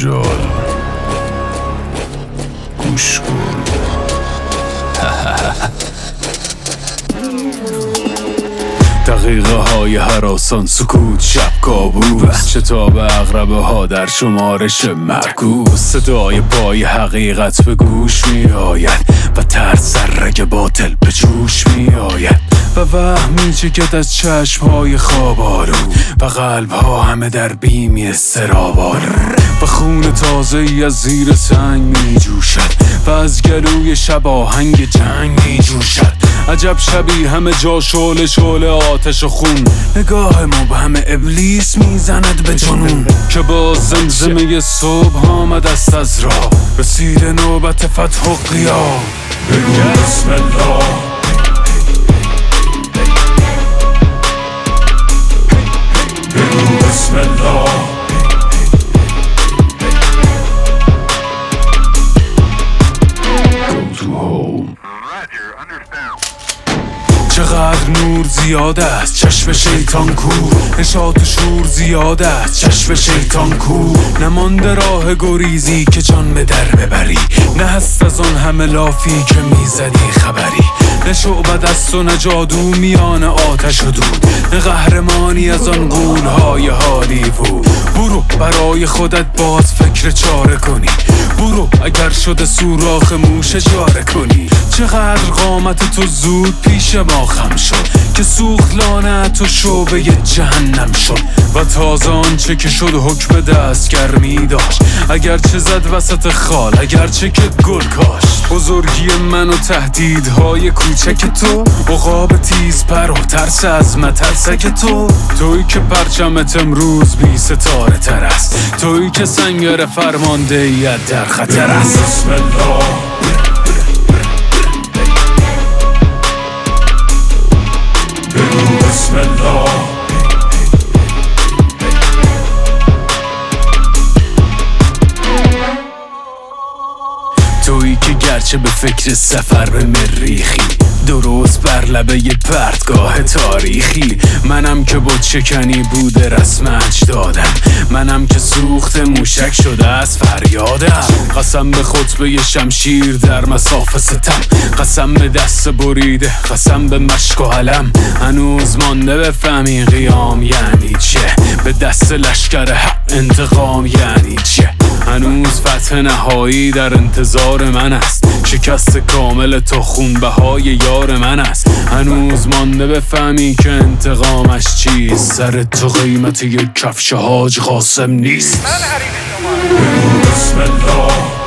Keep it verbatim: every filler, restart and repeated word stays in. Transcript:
جنجال گوش کن. دقیقه های هراسان، سکوت، شب کابوس، شتاب اغربه ها در شمارش معکوس. صدای پای حقیقت به گوش می آید و ترس در رگ باطل به جوش می آید و وهم می چکد از چشم های خواب آلود و قلب ها همه در بیمی اضطراب آلود و خون تازه ای از زیر سنگ می جوشد و از گلوی شب آهنگ جنگ می جوشد. عجب شبی همه جا شعله شعله آتش و خون، نگاه مبهم ابلیس میزند به جنون که باز زمزمه صبح آمد است از راه، رسید نوبت فتح و قیام. بگو بسم الله، بگو بسم الله، go to home. چقدر نور زیاد است، چشم شیطان کور، نشاط و شور زیاد است، چشم شیطان کور. نمانده راه گریزی که جان به در ببری، نه هست از آن همه لافی که میزدی خبری، نه شعبد است و نه جادو میان آتش و دود، نه قهرمانی از آن غول‌های هالیوود. برو برای خودت باز فکر چاره کنی، برو اگر شده سوراخ موش اجاره کنی. چقدر قامت تو زود پیش ما خم شد که سوخت لعنت و شعبه جهنم شد و تازه آنچه که شد حکم دستگرمی داشت، اگرچه زد وسط خال، اگرچه که گل کاشت. بزرگی من و تهدیدهای کوچک تو، عقاب تیز پر و ترس از مترسک تو، تویی که پرچمت امروز بی ستاره تر است، تویی که سنگر فرماندهیت در خطر است. بسم الله، بسم الله، تویی که گرچه به فکر سفر به مریخی، درست بر لبه ی پرتگاه تاریخی. منم که بود شکنی بوده رسم اجدادم، منم که سوخت موشک شده از فریادم. قسم به خطبه ی شمشیر در مساف ستم، قسم به دست بریده، قسم به مشک و علم. هنوز مانده بفهمی قیام یعنی چه، به دست لشکر حق انتقام یعنی چه. هنوز فتح نهایی در انتظار من است، شکست کامل تا خونبهای یار من است. هنوز مانده بفهمی که انتقامش چیست، سر تو قیمت یک کفش حاج قاسم نیست. بگو بسم الله،